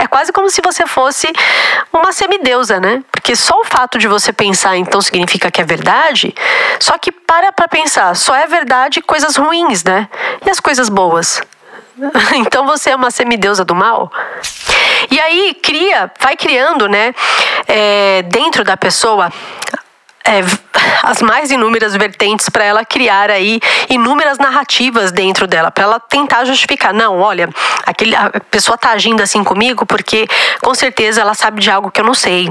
quase como se você fosse uma semideusa, né? Porque só o fato de você pensar, então, significa que é verdade. Só que para pensar, só é verdade coisas ruins, né? E as coisas boas? Então você é uma semideusa do mal? E aí vai criando, né, dentro da pessoa as mais inúmeras vertentes para ela criar aí inúmeras narrativas dentro dela, para ela tentar justificar. Não, olha, a pessoa tá agindo assim comigo porque com certeza ela sabe de algo que eu não sei.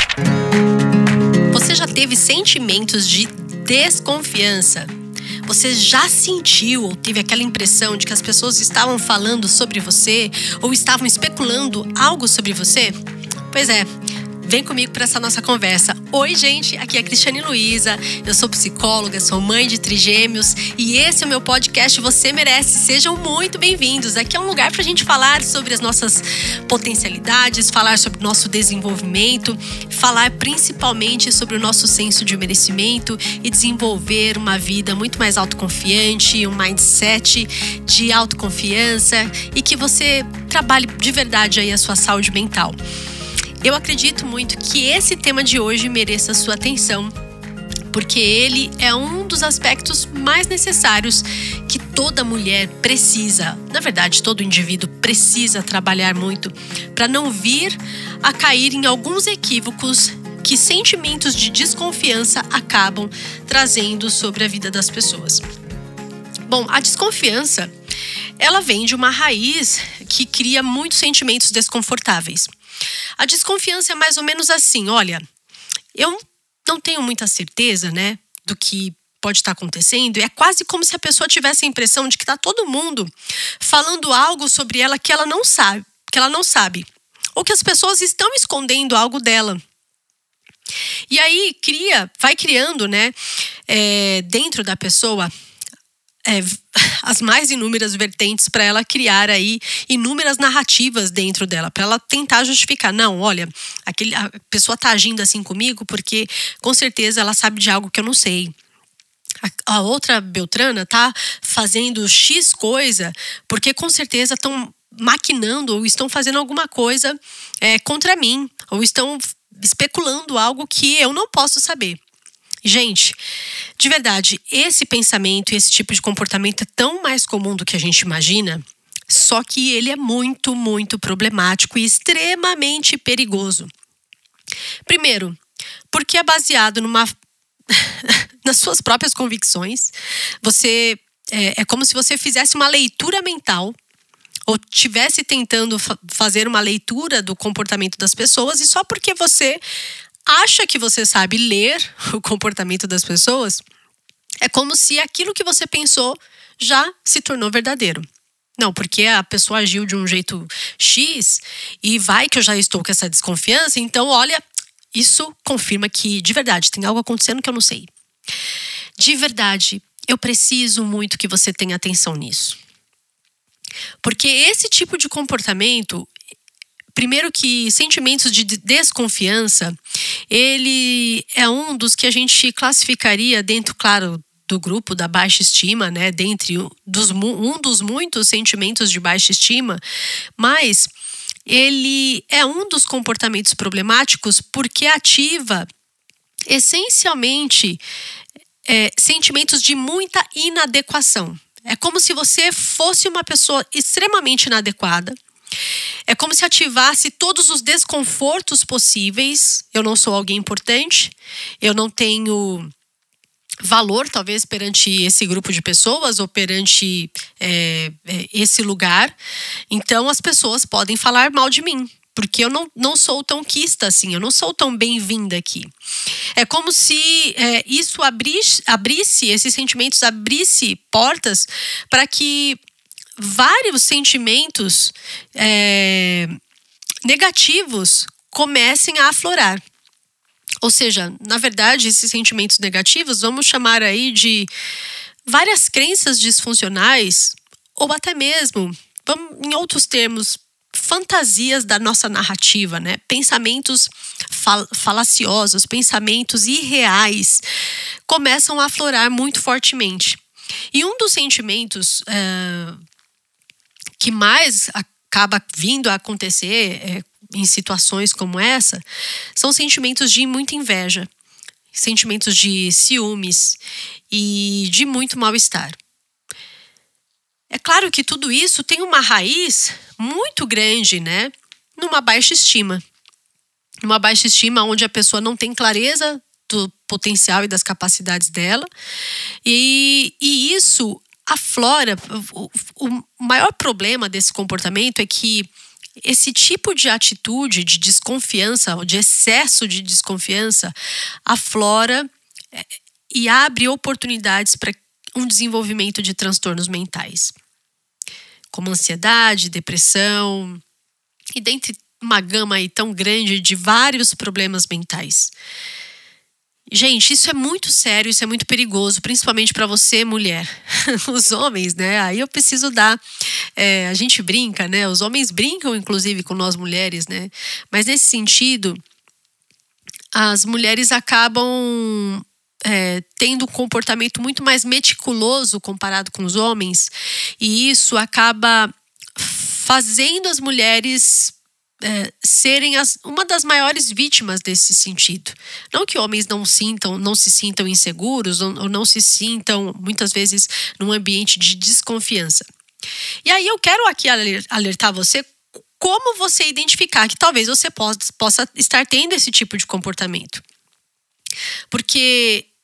Você já teve sentimentos de desconfiança? Você já sentiu ou teve aquela impressão de que as pessoas estavam falando sobre você ou estavam especulando algo sobre você? Pois é. Vem comigo para essa nossa conversa. Oi, gente, aqui é a Cristiane Luiza. Eu sou psicóloga, sou mãe de trigêmeos e esse é o meu podcast Você Merece. Sejam muito bem-vindos. Aqui é um lugar para a gente falar sobre as nossas potencialidades, falar sobre o nosso desenvolvimento, falar principalmente sobre o nosso senso de merecimento e desenvolver uma vida muito mais autoconfiante, um mindset de autoconfiança e que você trabalhe de verdade aí a sua saúde mental. Eu acredito muito que esse tema de hoje mereça a sua atenção, porque ele é um dos aspectos mais necessários que toda mulher precisa, na verdade, todo indivíduo precisa trabalhar muito para não vir a cair em alguns equívocos que sentimentos de desconfiança acabam trazendo sobre a vida das pessoas. Bom, a desconfiança, ela vem de uma raiz que cria muitos sentimentos desconfortáveis. A desconfiança é mais ou menos assim, olha, eu não tenho muita certeza, né, do que pode estar acontecendo. É quase como se a pessoa tivesse a impressão de que está todo mundo falando algo sobre ela que ela não sabe, ou que as pessoas estão escondendo algo dela. E aí vai criando, né, dentro da pessoa as mais inúmeras vertentes para ela criar aí inúmeras narrativas dentro dela, para ela tentar justificar. Não, olha, a pessoa tá agindo assim comigo porque com certeza ela sabe de algo que eu não sei. A outra Beltrana tá fazendo X coisa porque com certeza estão maquinando ou estão fazendo alguma coisa contra mim, ou estão especulando algo que eu não posso saber. Gente, de verdade, esse pensamento e esse tipo de comportamento é tão mais comum do que a gente imagina, só que ele é muito, muito problemático e extremamente perigoso. Primeiro, porque é baseado nas suas próprias convicções. É como se você fizesse uma leitura mental ou estivesse tentando fazer uma leitura do comportamento das pessoas e só porque você acha que você sabe ler o comportamento das pessoas, é como se aquilo que você pensou já se tornou verdadeiro. Não, porque a pessoa agiu de um jeito X e vai que eu já estou com essa desconfiança, então olha, isso confirma que de verdade tem algo acontecendo que eu não sei. De verdade, eu preciso muito que você tenha atenção nisso. Porque esse tipo de comportamento, primeiro que sentimentos de desconfiança, ele é um dos que a gente classificaria dentro, claro, do grupo da baixa estima, né? Dentre um dos muitos sentimentos de baixa estima, mas ele é um dos comportamentos problemáticos porque ativa essencialmente sentimentos de muita inadequação. É como se você fosse uma pessoa extremamente inadequada. É como se ativasse todos os desconfortos possíveis. Eu não sou alguém importante, eu não tenho valor, talvez, perante esse grupo de pessoas ou perante esse lugar. Então, as pessoas podem falar mal de mim, porque eu não sou tão quista assim, eu não sou tão bem-vinda aqui. É como se isso abrisse, esses sentimentos abrisse portas para que vários sentimentos negativos comecem a aflorar. Ou seja, na verdade, esses sentimentos negativos, vamos chamar aí de várias crenças disfuncionais, ou até mesmo, em outros termos, fantasias da nossa narrativa, né? Pensamentos falaciosos, pensamentos irreais, começam a aflorar muito fortemente. E um dos sentimentos que mais acaba vindo a acontecer em situações como essa são sentimentos de muita inveja, sentimentos de ciúmes e de muito mal-estar. É claro que tudo isso tem uma raiz muito grande, né? Numa baixa estima. Numa baixa estima onde a pessoa não tem clareza do potencial e das capacidades dela. E isso aflora. O maior problema desse comportamento é que esse tipo de atitude de desconfiança, ou de excesso de desconfiança, aflora e abre oportunidades para um desenvolvimento de transtornos mentais, como ansiedade, depressão, e dentre uma gama aí tão grande de vários problemas mentais. Gente, isso é muito sério, isso é muito perigoso, principalmente para você, mulher. Os homens, né? Aí eu preciso dar... a gente brinca, né? Os homens brincam, inclusive, com nós mulheres, né? Mas nesse sentido, as mulheres acabam tendo um comportamento muito mais meticuloso comparado com os homens. E isso acaba fazendo as mulheres... serem uma das maiores vítimas desse sentido. Não que homens não se sintam inseguros ou não se sintam, muitas vezes, num ambiente de desconfiança. E aí eu quero aqui alertar você como você identificar que talvez você possa estar tendo esse tipo de comportamento. Porque,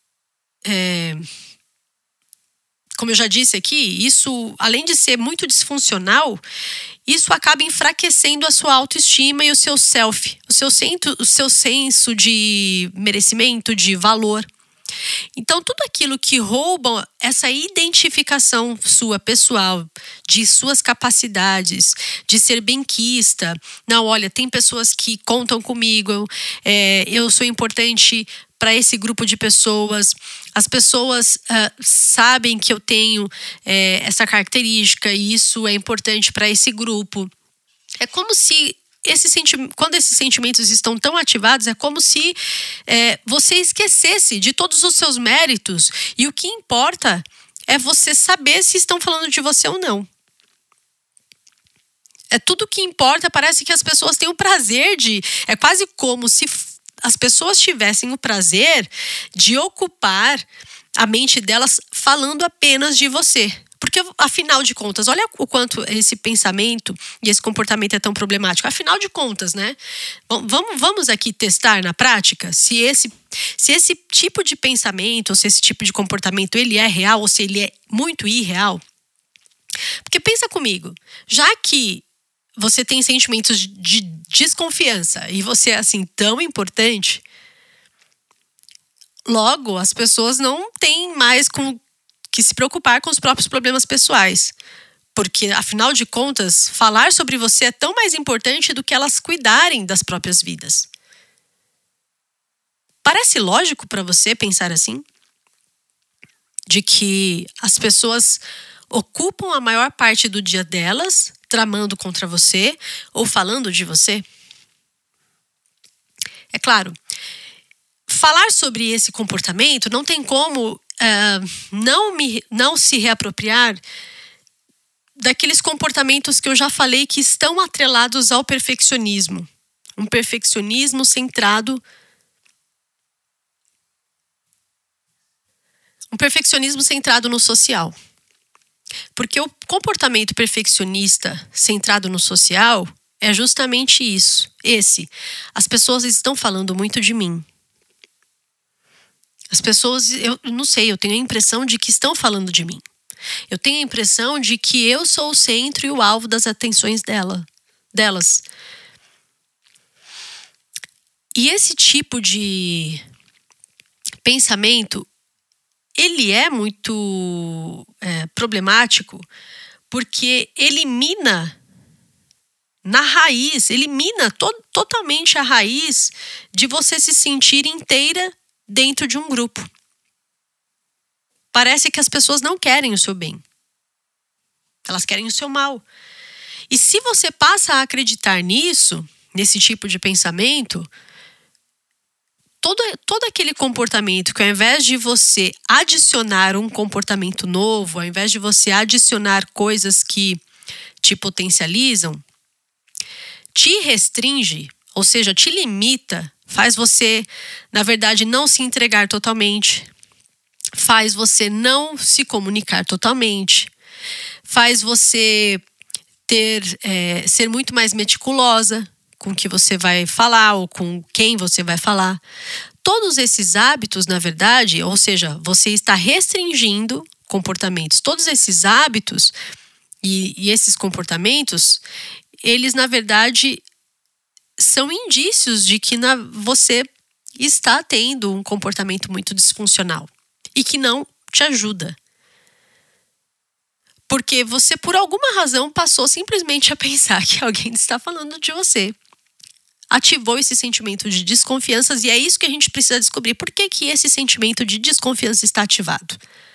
como eu já disse aqui, isso, além de ser muito disfuncional, isso acaba enfraquecendo a sua autoestima e o seu self, o seu senso de merecimento, de valor. Então, tudo aquilo que rouba essa identificação sua pessoal, de suas capacidades, de ser benquista. Não, olha, tem pessoas que contam comigo, eu sou importante para esse grupo de pessoas. As pessoas sabem que eu tenho essa característica e isso é importante para esse grupo. É como se quando esses sentimentos estão tão ativados, é como se você esquecesse de todos os seus méritos e o que importa é você saber se estão falando de você ou não. É tudo que importa, parece que as pessoas têm o prazer de... É quase como se as pessoas tivessem o prazer de ocupar a mente delas falando apenas de você. Porque, afinal de contas, olha o quanto esse pensamento e esse comportamento é tão problemático. Afinal de contas, né? Vamos aqui testar na prática se esse tipo de pensamento, ou se esse tipo de comportamento ele é real ou se ele é muito irreal. Porque pensa comigo, já que você tem sentimentos de desconfiança e você é assim tão importante, logo as pessoas não têm mais que se preocupar com os próprios problemas pessoais. Porque, afinal de contas, falar sobre você é tão mais importante do que elas cuidarem das próprias vidas. Parece lógico para você pensar assim? De que as pessoas ocupam a maior parte do dia delas tramando contra você ou falando de você? É claro, falar sobre esse comportamento não tem como não se reapropriar daqueles comportamentos que eu já falei que estão atrelados ao perfeccionismo. Um perfeccionismo centrado no social. Porque o comportamento perfeccionista centrado no social é justamente isso. As pessoas estão falando muito de mim. As pessoas, eu não sei, eu tenho a impressão de que estão falando de mim. Eu tenho a impressão de que eu sou o centro e o alvo das atenções delas. E esse tipo de pensamento, ele é muito problemático porque elimina totalmente a raiz de você se sentir inteira dentro de um grupo. Parece que as pessoas não querem o seu bem. Elas querem o seu mal. E se você passa a acreditar nesse tipo de pensamento, todo aquele comportamento que ao invés de você adicionar um comportamento novo, ao invés de você adicionar coisas que te potencializam, te restringe, ou seja, te limita, faz você, na verdade, não se entregar totalmente, faz você não se comunicar totalmente, faz você ser muito mais meticulosa com o que você vai falar ou com quem você vai falar. Todos esses hábitos, na verdade, ou seja, você está restringindo comportamentos. Todos esses hábitos e esses comportamentos, eles, na verdade, são indícios de que você está tendo um comportamento muito disfuncional e que não te ajuda. Porque você, por alguma razão, passou simplesmente a pensar que alguém está falando de você. Ativou esse sentimento de desconfiança e é isso que a gente precisa descobrir. Por que esse sentimento de desconfiança está ativado?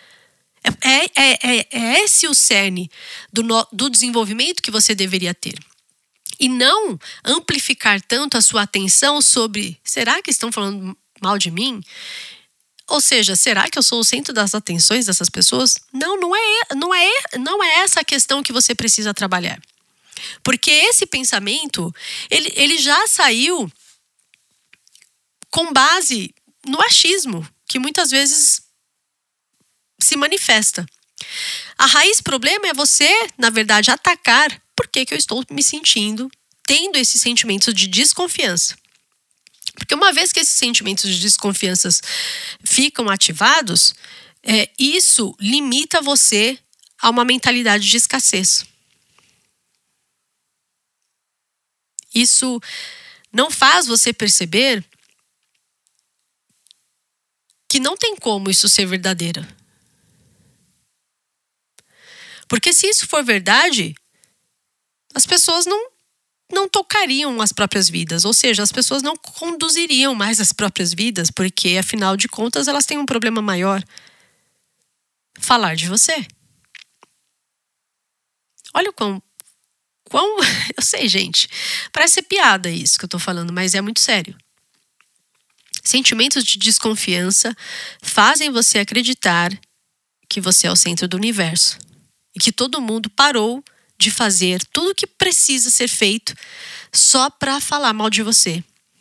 É esse o cerne do desenvolvimento que você deveria ter. E não amplificar tanto a sua atenção sobre: será que estão falando mal de mim? Ou seja, será que eu sou o centro das atenções dessas pessoas? Não é essa a questão que você precisa trabalhar. Porque esse pensamento, ele já saiu com base no achismo, que muitas vezes se manifesta. A raiz problema é você, na verdade, atacar por que eu estou me tendo esse sentimento de desconfiança. Porque uma vez que esses sentimentos de desconfiança ficam ativados, isso limita você a uma mentalidade de escassez. Isso não faz você perceber que não tem como isso ser verdadeiro. Porque se isso for verdade, as pessoas não tocariam as próprias vidas. Ou seja, as pessoas não conduziriam mais as próprias vidas, porque, afinal de contas, elas têm um problema maior: falar de você. Olha o quão... Eu sei, gente, parece ser piada isso que eu tô falando, mas é muito sério. Sentimentos de desconfiança fazem você acreditar que você é o centro do universo e que todo mundo parou de fazer tudo o que precisa ser feito só para falar mal de você.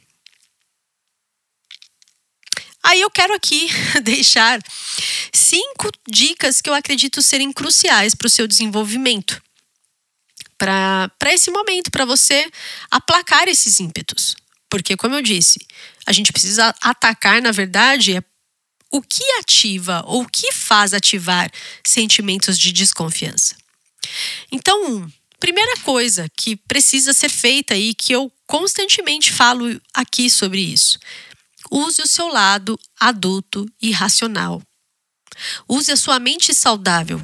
Aí eu quero aqui deixar 5 dicas que eu acredito serem cruciais para o seu desenvolvimento. Para esse momento, para você aplacar esses ímpetos. Porque, como eu disse, a gente precisa atacar, na verdade, o que ativa ou o que faz ativar sentimentos de desconfiança. Então, primeira coisa que precisa ser feita e que eu constantemente falo aqui sobre isso: use o seu lado adulto e racional. Use a sua mente saudável.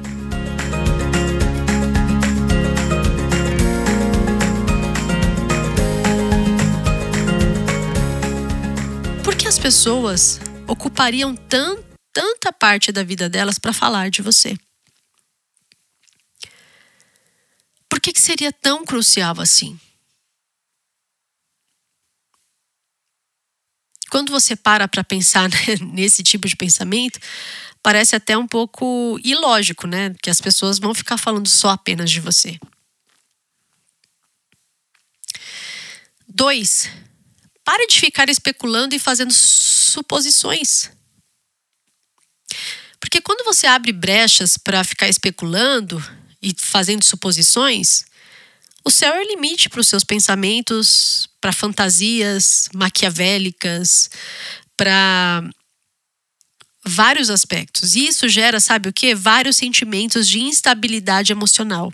Por que as pessoas ocupariam tanta parte da vida delas para falar de você? Por que seria tão crucial assim? Quando você para pensar nesse tipo de pensamento, parece até um pouco ilógico, né? Que as pessoas vão ficar falando só apenas de você. 2. Pare de ficar especulando e fazendo suposições. Porque quando você abre brechas para ficar especulando e fazendo suposições, o céu é o limite para os seus pensamentos, para fantasias maquiavélicas, para vários aspectos. E isso gera, sabe o quê? Vários sentimentos de instabilidade emocional.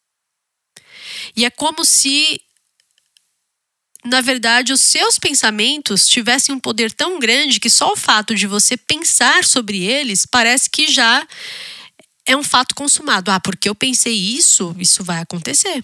E é como se, na verdade, os seus pensamentos tivessem um poder tão grande que só o fato de você pensar sobre eles parece que já é um fato consumado. Porque eu pensei isso vai acontecer.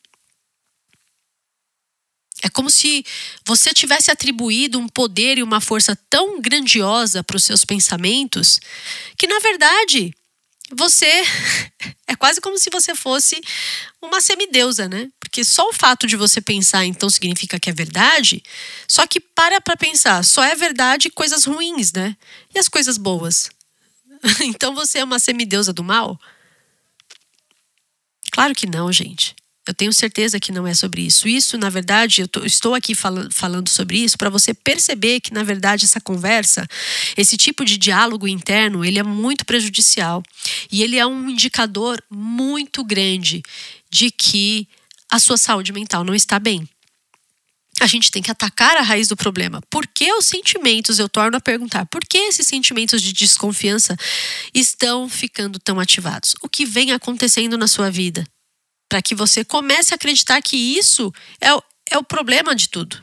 É como se você tivesse atribuído um poder e uma força tão grandiosa para os seus pensamentos que, na verdade, você é quase como se você fosse uma semideusa, né? Porque só o fato de você pensar, então, significa que é verdade. Só que para pensar, só é verdade coisas ruins, né? E as coisas boas? Então você é uma semideusa do mal? Claro que não, gente. Eu tenho certeza que não é sobre isso. Isso, na verdade, estou aqui falando sobre isso para você perceber que, na verdade, essa conversa, esse tipo de diálogo interno, ele é muito prejudicial. E ele é um indicador muito grande de que a sua saúde mental não está bem. A gente tem que atacar a raiz do problema. Por que os sentimentos, eu torno a perguntar, por que esses sentimentos de desconfiança estão ficando tão ativados? O que vem acontecendo na sua vida? Para que você comece a acreditar que isso é o problema de tudo.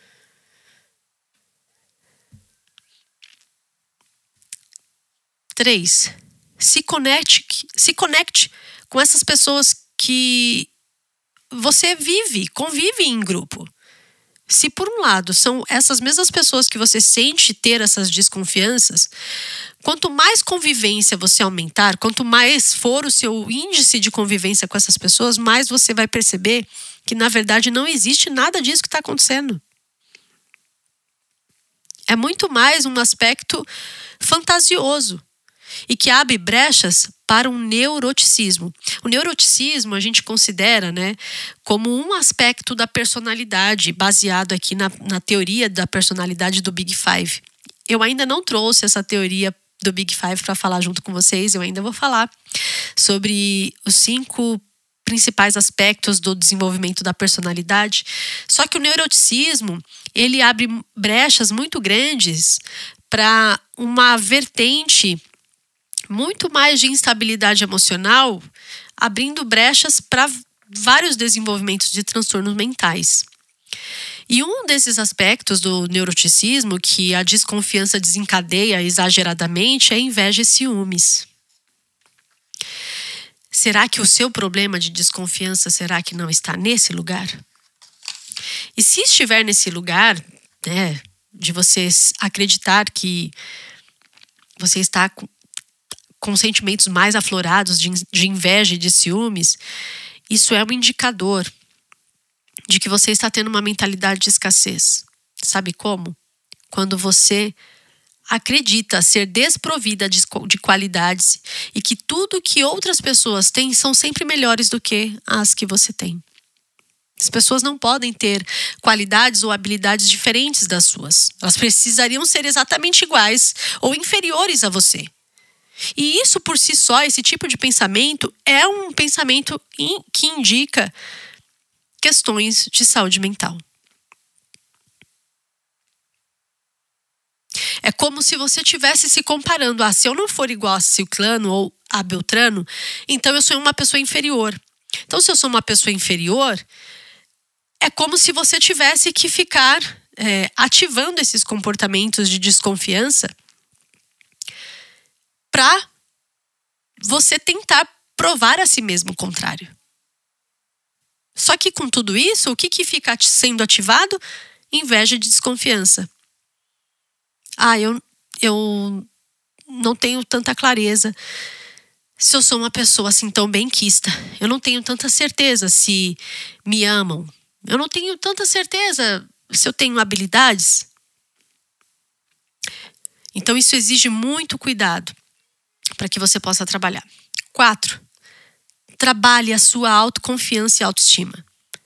Três, se conecte com essas pessoas que você convive em grupo. Se por um lado são essas mesmas pessoas que você sente ter essas desconfianças, quanto mais convivência você aumentar, quanto mais for o seu índice de convivência com essas pessoas, mais você vai perceber que na verdade não existe nada disso que está acontecendo. É muito mais um aspecto fantasioso e que abre brechas para um neuroticismo. O neuroticismo a gente considera, né, como um aspecto da personalidade, baseado aqui na teoria da personalidade do Big Five. Eu ainda não trouxe essa teoria do Big Five para falar junto com vocês, eu ainda vou falar sobre os 5 principais aspectos do desenvolvimento da personalidade. Só que o neuroticismo, ele abre brechas muito grandes para uma vertente muito mais de instabilidade emocional, abrindo brechas para vários desenvolvimentos de transtornos mentais. E um desses aspectos do neuroticismo que a desconfiança desencadeia exageradamente é a inveja e ciúmes. Será que o seu problema de desconfiança, será que não está nesse lugar? E se estiver nesse lugar, né, de você acreditar que você está com sentimentos mais aflorados de inveja e de ciúmes, isso é um indicador de que você está tendo uma mentalidade de escassez. Sabe como? Quando você acredita ser desprovida de qualidades e que tudo que outras pessoas têm são sempre melhores do que as que você tem. As pessoas não podem ter qualidades ou habilidades diferentes das suas. Elas precisariam ser exatamente iguais ou inferiores a você. E isso por si só, esse tipo de pensamento, é um pensamento que indica questões de saúde mental. É como se você estivesse se comparando. Se eu não for igual a Ciclano ou a Beltrano, então eu sou uma pessoa inferior. Então, se eu sou uma pessoa inferior, é como se você tivesse que ficar ativando esses comportamentos de desconfiança para você tentar provar a si mesmo o contrário. Só que com tudo isso, o que fica sendo ativado? Inveja e desconfiança. Eu não tenho tanta clareza se eu sou uma pessoa assim tão benquista. Eu não tenho tanta certeza se me amam. Eu não tenho tanta certeza se eu tenho habilidades. Então isso exige muito cuidado para que você possa trabalhar. 4. Trabalhe a sua autoconfiança e autoestima.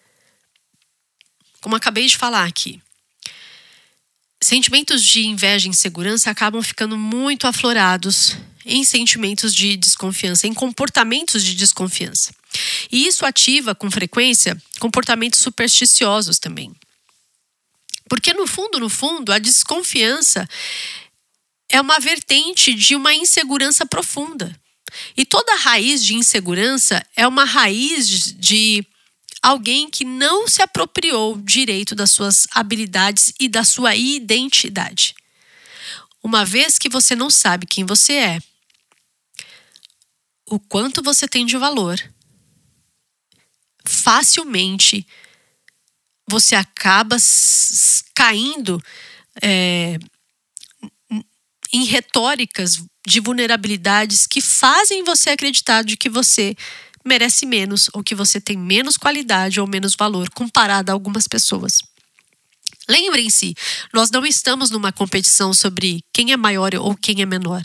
Como acabei de falar aqui, sentimentos de inveja e insegurança acabam ficando muito aflorados em sentimentos de desconfiança, em comportamentos de desconfiança. E isso ativa, com frequência, comportamentos supersticiosos também. Porque no fundo, a desconfiança é uma vertente de uma insegurança profunda. E toda raiz de insegurança é uma raiz de alguém que não se apropriou direito das suas habilidades e da sua identidade. Uma vez que você não sabe quem você é, o quanto você tem de valor, facilmente você acaba caindo em retóricas de vulnerabilidades que fazem você acreditar de que você merece menos ou que você tem menos qualidade ou menos valor comparado a algumas pessoas. Lembrem-se, nós não estamos numa competição sobre quem é maior ou quem é menor.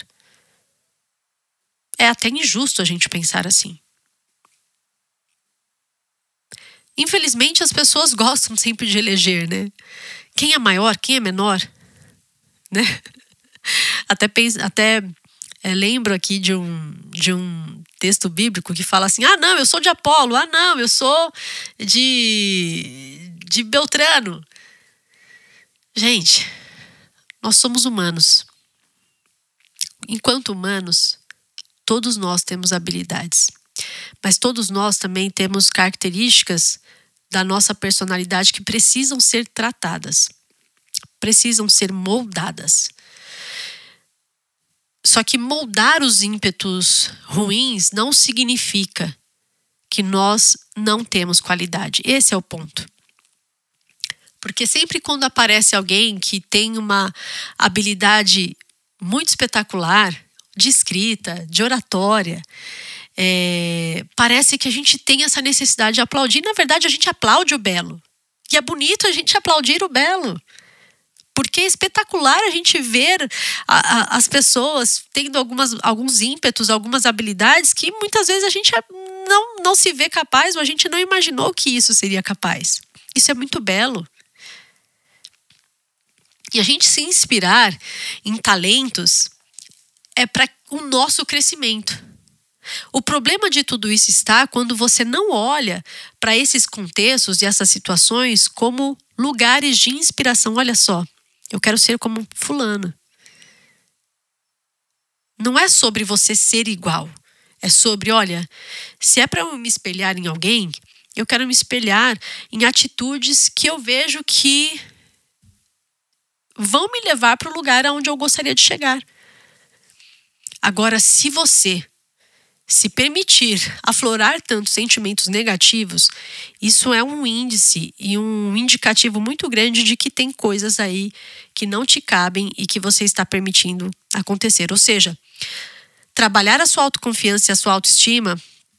É até injusto a gente pensar assim. Infelizmente, as pessoas gostam sempre de eleger, né? Quem é maior, quem é menor, né? Até lembro aqui de um texto bíblico que fala assim: não, eu sou de Apolo, não, eu sou de Beltrano. Gente, nós somos humanos. Enquanto humanos, todos nós temos habilidades, mas todos nós também temos características da nossa personalidade que precisam ser tratadas, precisam ser moldadas. Só que moldar os ímpetos ruins não significa que nós não temos qualidade. Esse é o ponto. Porque sempre quando aparece alguém que tem uma habilidade muito espetacular, de escrita, de oratória, parece que a gente tem essa necessidade de aplaudir. Na verdade, a gente aplaude o belo. E é bonito a gente aplaudir o belo. Porque é espetacular a gente ver as pessoas tendo alguns ímpetos, algumas habilidades que muitas vezes a gente não se vê capaz, ou a gente não imaginou que isso seria capaz. Isso é muito belo. E a gente se inspirar em talentos é para o nosso crescimento. O problema de tudo isso está quando você não olha para esses contextos e essas situações como lugares de inspiração. Olha só, eu quero ser como fulano. Não é sobre você ser igual. É sobre, olha, se é para eu me espelhar em alguém, eu quero me espelhar em atitudes que eu vejo que vão me levar para o lugar aonde eu gostaria de chegar. Agora, se você se permitir aflorar tantos sentimentos negativos, isso é um índice e um indicativo muito grande de que tem coisas aí que não te cabem e que você está permitindo acontecer. Ou seja, trabalhar a sua autoconfiança e a sua autoestima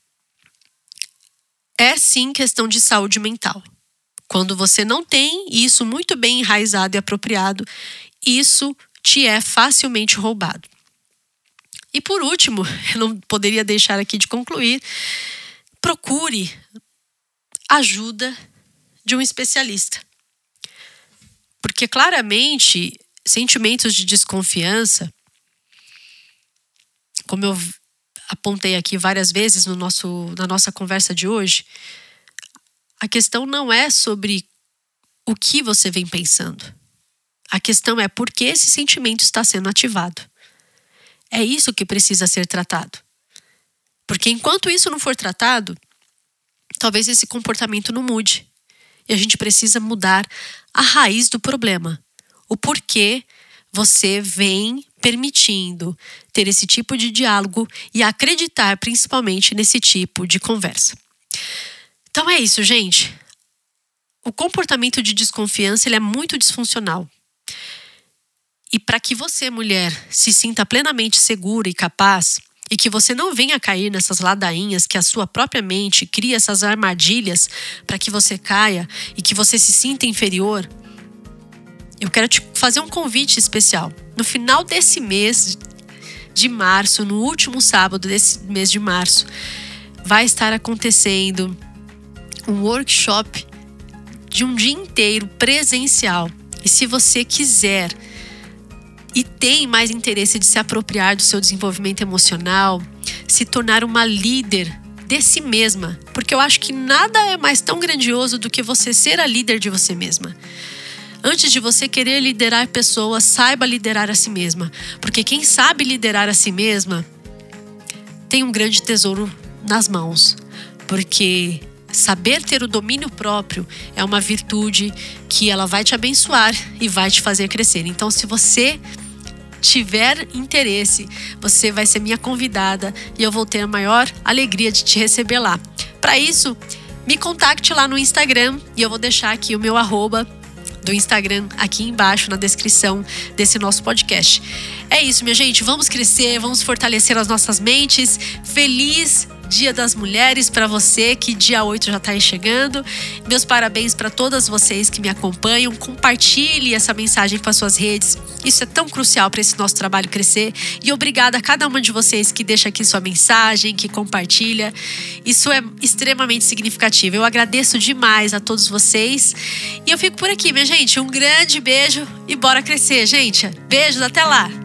é sim questão de saúde mental. Quando você não tem isso muito bem enraizado e apropriado, isso te é facilmente roubado. E por último, eu não poderia deixar aqui de concluir, procure ajuda de um especialista. Porque claramente, sentimentos de desconfiança, como eu apontei aqui várias vezes na nossa conversa de hoje, a questão não é sobre o que você vem pensando. A questão é por que esse sentimento está sendo ativado. É isso que precisa ser tratado. Porque enquanto isso não for tratado, talvez esse comportamento não mude. E a gente precisa mudar a raiz do problema. O porquê você vem permitindo ter esse tipo de diálogo e acreditar principalmente nesse tipo de conversa. Então é isso, gente. O comportamento de desconfiança ele é muito disfuncional. E para que você, mulher, se sinta plenamente segura e capaz, e que você não venha cair nessas ladainhas que a sua própria mente cria essas armadilhas para que você caia e que você se sinta inferior, eu quero te fazer um convite especial. No final desse mês de março, no último sábado desse mês de março, vai estar acontecendo um workshop de um dia inteiro presencial. E se você quiser e tem mais interesse de se apropriar do seu desenvolvimento emocional, se tornar uma líder de si mesma, porque eu acho que nada é mais tão grandioso do que você ser a líder de você mesma. Antes de você querer liderar pessoas, saiba liderar a si mesma, porque quem sabe liderar a si mesma tem um grande tesouro nas mãos, porque saber ter o domínio próprio é uma virtude que ela vai te abençoar e vai te fazer crescer. Então, se você tiver interesse, você vai ser minha convidada e eu vou ter a maior alegria de te receber lá. Para isso, me contacte lá no Instagram e eu vou deixar aqui o meu @ do Instagram aqui embaixo na descrição desse nosso podcast. É isso, minha gente. Vamos crescer, vamos fortalecer as nossas mentes. Feliz Dia das Mulheres para você, que dia 8 já está aí chegando. Meus parabéns para todas vocês que me acompanham. Compartilhe essa mensagem para suas redes. Isso é tão crucial para esse nosso trabalho crescer. E obrigada a cada uma de vocês que deixa aqui sua mensagem, que compartilha. Isso é extremamente significativo. Eu agradeço demais a todos vocês. E eu fico por aqui, minha gente. Um grande beijo e bora crescer, gente. Beijos, até lá!